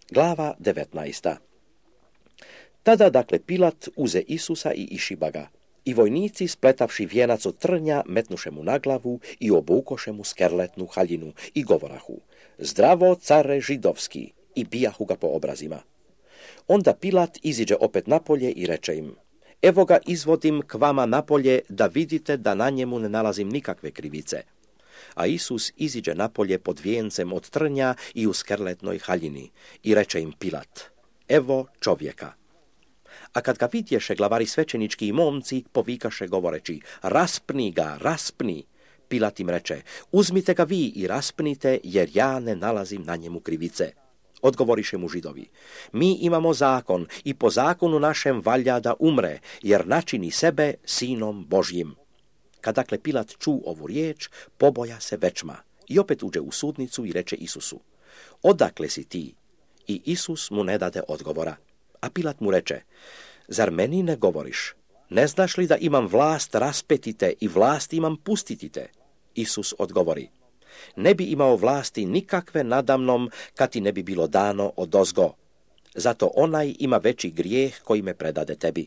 Glava 19. Tada dakle Pilat uze Isusa i išiba ga. I vojnici, spletavši vijenac od trnja, metnuše mu na glavu i obukoše mu skerletnu haljinu i govorahu: Zdravo, care židovski, i bijahu ga po obrazima. Onda Pilat iziđe opet napolje i reče im: Evo ga izvodim k vama napolje, da vidite da na njemu ne nalazim nikakve krivice. A Isus iziđe napolje pod vijencem od trnja i u skerletnoj haljini i reče im Pilat: Evo čovjeka. A kad ga vidješe glavari svećenički i momci, povikaše govoreći: Raspni ga, raspni. Pilat im reče: Uzmite ga vi i raspnite, jer ja ne nalazim na njemu krivice. Odgovoriše mu Židovi: Mi imamo zakon i po zakonu našem valja da umre, jer načini sebe sinom Božjim. Kad dakle Pilat ču ovu riječ, poboja se večma i opet uđe u sudnicu i reče Isusu: Odakle si ti? I Isus mu ne dade odgovora. A Pilat mu reče: Zar meni ne govoriš? Ne znaš li da imam vlast raspeti te i vlast imam pustiti te? Isus odgovori: Ne bi imao vlasti nikakve nadamnom, kad ti ne bi bilo dano odozgo. Zato onaj ima veći grijeh koji me predade tebi.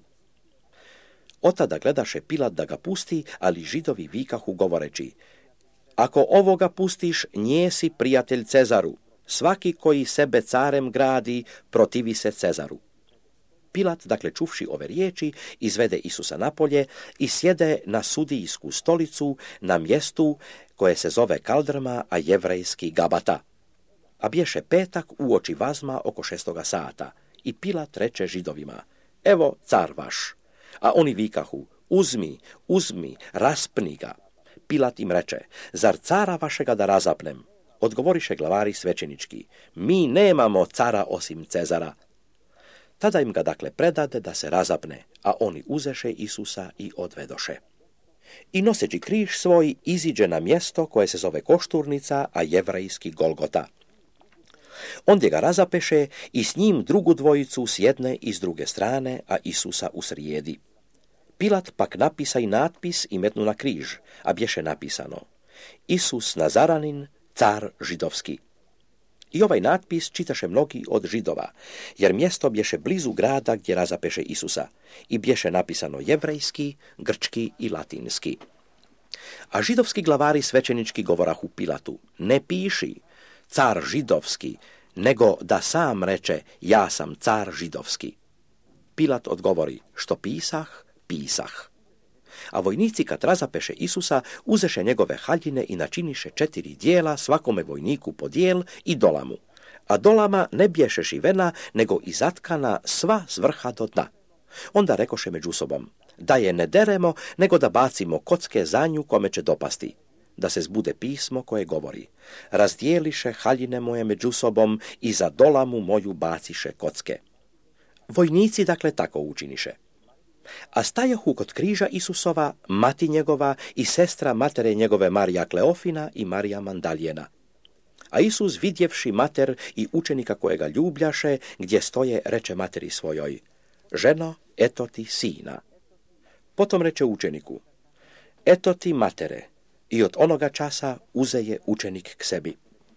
Otada gledaše Pilat da ga pusti, ali Židovi vikahu govoreći: Ako ovoga pustiš, nje si prijatelj Cezaru. Svaki koji sebe carem gradi, protivi se Cezaru. Pilat, dakle čuvši ove riječi, izvede Isusa napolje i sjede na sudijsku stolicu na mjestu koje se zove Kaldrma, a jevrejski Gabata. A bješe petak uoči vazma oko 6 sata. I Pilat reče Židovima: Evo car vaš. A oni vikahu: Uzmi, uzmi, raspni ga. Pilat im reče: Zar cara vašega da razapnem? Odgovoriše glavari svećenički: Mi nemamo cara osim Cezara. Tada im ga dakle predade da se razapne, a oni uzeše Isusa i odvedoše. I noseći križ svoj iziđe na mjesto koje se zove Košturnica, a jevrejski Golgota. Ondje ga razapeše i s njim drugu dvojicu s jedne i s druge strane, a Isusa usrijedi. Pilat pak napisa i natpis i metnu na križ, a bješe napisano: Isus Nazaranin, car židovski. I ovaj natpis čitaše mnogi od Židova, jer mjesto bješe blizu grada gdje razapeše Isusa, i bješe napisano jevrejski, grčki i latinski. A židovski glavari svećenički govorahu Pilatu: Ne piši car židovski, nego da sam reče: Ja sam car židovski. Pilat odgovori: Što pisah, pisah. A vojnici kad razapeše Isusa, uzeše njegove haljine i načiniše 4 dijela, svakome vojniku po dijel i dolamu. A dolama ne bješe šivena, nego izatkana sva s vrha do dna. Onda rekoše među sobom: Da je ne deremo, nego da bacimo kocke za nju kome će dopasti. Da se zbude pismo koje govori: Razdijeliše haljine moje među sobom i za dolamu moju baciše kocke. Vojnici dakle tako učiniše. A stajahu kod križa Isusova mati njegova i sestra matere njegove Marija Kleofina i Marija Mandaljena. A Isus vidjevši mater i učenika kojega ljubljaše, gdje stoje, reče materi svojoj: Ženo, eto ti sina. Potom reče učeniku: Eto ti matere. I od onoga časa uze je učenik k sebi.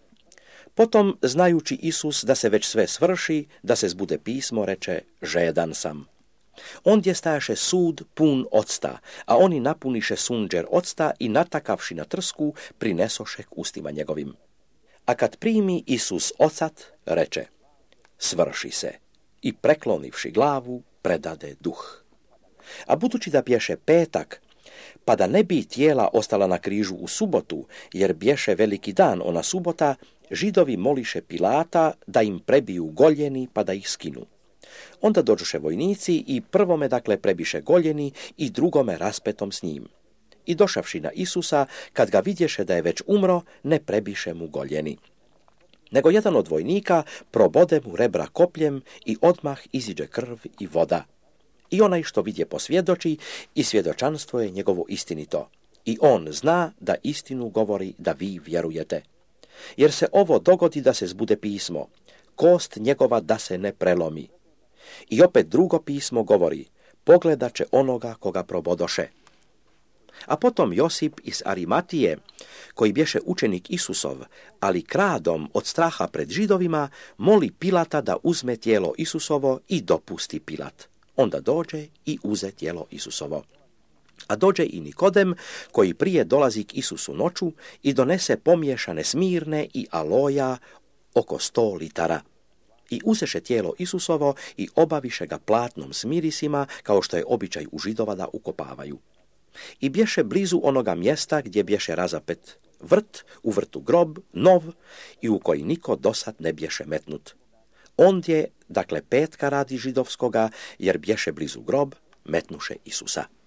Potom, znajući Isus da se već sve svrši, da se zbude pismo, reče: Žedan sam. Ondje stajaše sud pun octa, a oni napuniše sunđer octa i natakavši na trsku, prinesoše k ustima njegovim. A kad primi Isus ocat, reče: Svrši se, i preklonivši glavu, predade duh. A budući da bješe petak, pa da ne bi tijela ostala na križu u subotu, jer bješe veliki dan ona subota, Židovi moliše Pilata da im prebiju goljeni pa da ih skinu. Onda dođoše vojnici i prvome dakle prebiše goljeni i drugome raspetom s njim. I došavši na Isusa, kad ga vidješe da je već umro, ne prebiše mu goljeni. Nego jedan od vojnika probode mu rebra kopljem i odmah iziđe krv i voda. I onaj što vidje posvjedoči i svjedočanstvo je njegovo istinito. I on zna da istinu govori da vi vjerujete. Jer se ovo dogodi da se zbude pismo: Kost njegova da se ne prelomi. I opet drugo pismo govori: Pogledat će onoga koga probodoše. A potom Josip iz Arimatije, koji bješe učenik Isusov, ali kradom od straha pred Židovima, moli Pilata da uzme tijelo Isusovo i dopusti Pilat. Onda dođe i uze tijelo Isusovo. A dođe i Nikodem, koji prije dolazi k Isusu noću i donese pomiješane smirne i aloja oko 100 litara. I uzeše tijelo Isusovo i obaviše ga platnom s mirisima, kao što je običaj u Židova da ukopavaju. I bješe blizu onoga mjesta gdje bješe razapet vrt, u vrtu grob, nov, i u koji niko dosad ne bješe metnut. Ondje, dakle petka radi židovskoga, jer bješe blizu grob, metnuše Isusa.